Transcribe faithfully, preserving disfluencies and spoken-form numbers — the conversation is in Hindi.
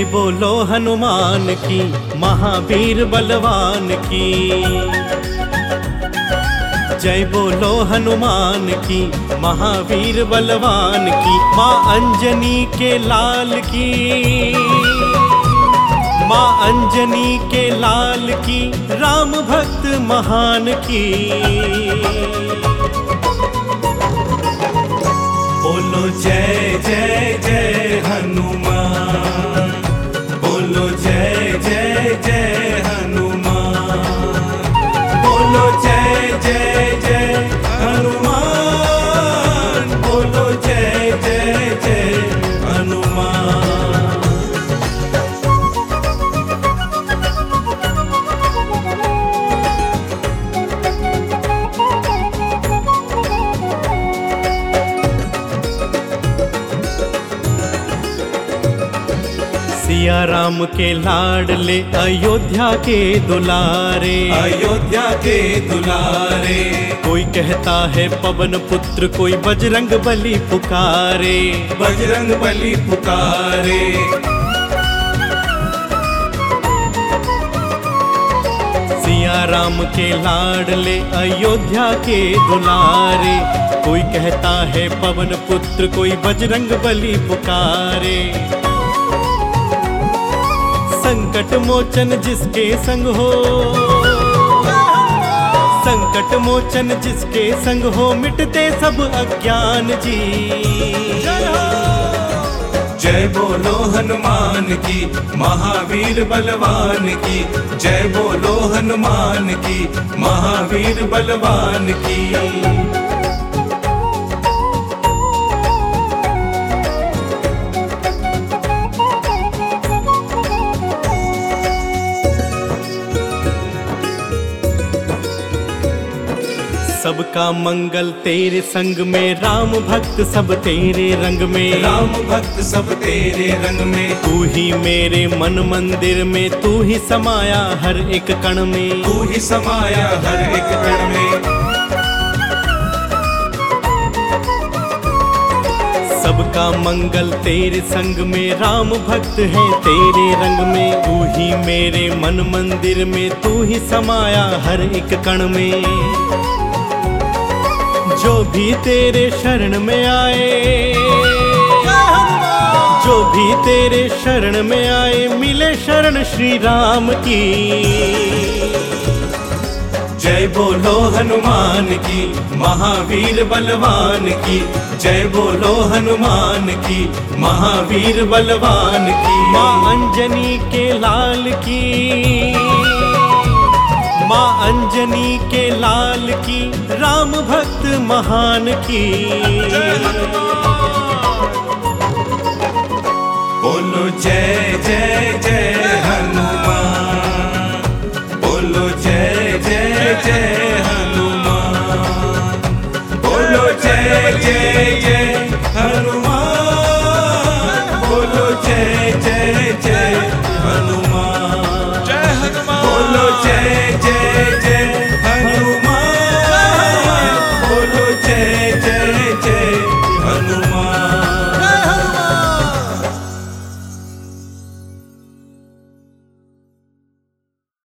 बोलो हनुमान की, महावीर बलवान की। जय बोलो हनुमान की, महावीर बलवान की। माँ अंजनी के लाल की, माँ अंजनी के लाल की, राम भक्त महान की। बोलो जय जय जय हनुमान, बोलो जय जय जय हनुमान, बोलो जय जय जय हनुमान, बोलो जय जय जय हनुमान। सिया राम के लाडले, अयोध्या के दुलारे, अयोध्या के दुलारे। कोई कहता है पवन पुत्र, कोई बजरंग बली पुकारे, बजरंग बली पुकारे। सिया राम के लाडले, अयोध्या के दुलारे। कोई कहता है पवन पुत्र, कोई बजरंग बली पुकारे। संकट मोचन जिसके संग हो, संकट मोचन जिसके संग हो, मिटते सब अज्ञान जी। जय बोलो हनुमान की, महावीर बलवान की। जय बोलो हनुमान की, महावीर बलवान की। सबका मंगल तेरे संग में, राम भक्त सब तेरे रंग में। राम भक्त सब तेरे रंग में। तू ही मेरे मन मंदिर में, तू ही समाया हर एक कण में, तू ही समाया हर एक कण में। सबका मंगल तेरे संग में, राम भक्त है तेरे रंग में। तू ही मेरे मन मंदिर में, तू ही समाया हर एक कण में। जो भी तेरे शरण में आए, जो भी तेरे शरण में आए, मिले शरण श्री राम की। जय बोलो हनुमान की, महावीर बलवान की। जय बोलो हनुमान की, महावीर बलवान की। माँ अंजनी के लाल की, माँ अंजनी के लाल की, राम भक्त महान की।